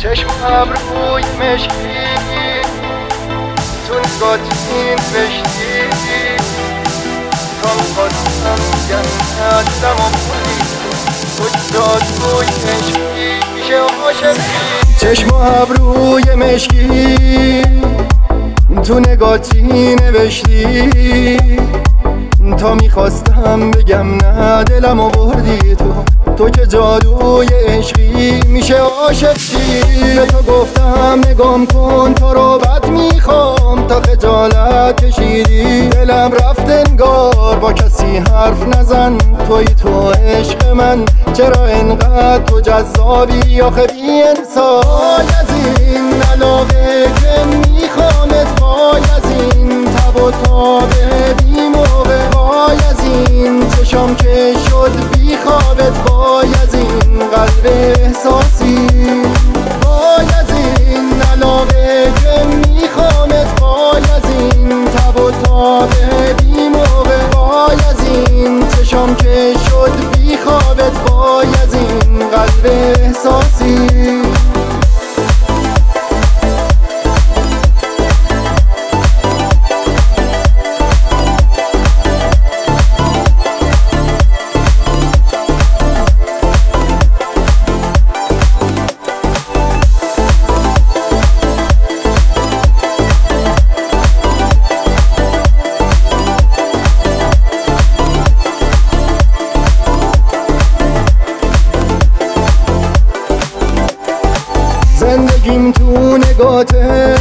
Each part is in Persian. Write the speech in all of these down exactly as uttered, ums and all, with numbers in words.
چشم ابروی مشکی تو نگات این بشتی تا میخواستم جنتم و بودی تو جادوی عشقی میشه عاشقی چشم ابروی مشکی تو نگاتی نوشتی تا میخواستم بگم نه دلم و بردی تو تو که جادوی عشقی میشه عاشقی به تو گفتم نگام کن تو رو بد میخوام تا خجالت کشیدی دلم رفت انگار با کسی حرف نزن توی تو عشق من چرا انقدر تو جذابی آخه بی انصاف وای از این علاقه که میخوامت وای از این تب و تاب بی موقع وای از این چشم که شد بی خوابت وای از این قلب احساسی وای از این علاقه که میخوامت وای از این تب و تاب بی موقع وای از این چشم که شد بی خوابت وای از این قلب احساسی زندگیم تو نگاته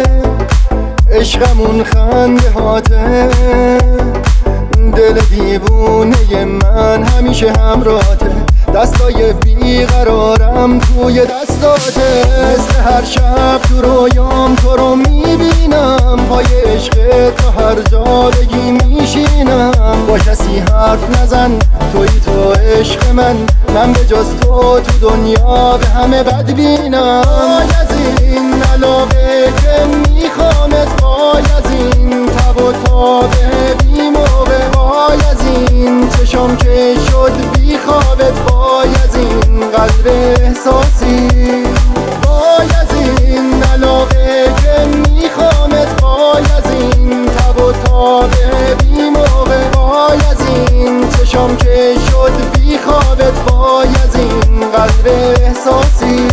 عشقمون خنده هاته دل دیوونه من همیشه همراته دستای بیقرارم توی دستاته مثل هر شب تو رویام تو رو میبینم پای عشق تو هر جا بگی میشینم با کسی حرف نزن توی تو عشق من من به جز تو تو دنیا به همه بد بینم وای از این علاقه که میخوامت وای از این تب و تاب بی موقع وای از این چشم که شد بی خوابت وای از این قلب احساسی وای از این علاقه که میخوامت وای از این تب و تاب بی موقع وای از این چشم که شد بی خوابت وای از این قلب احساسی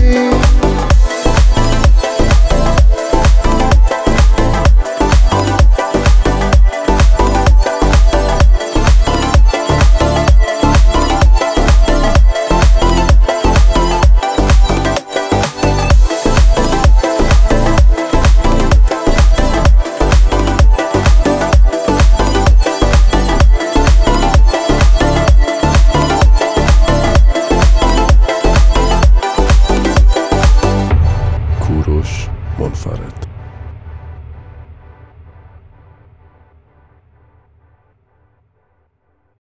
کوروش منفرد.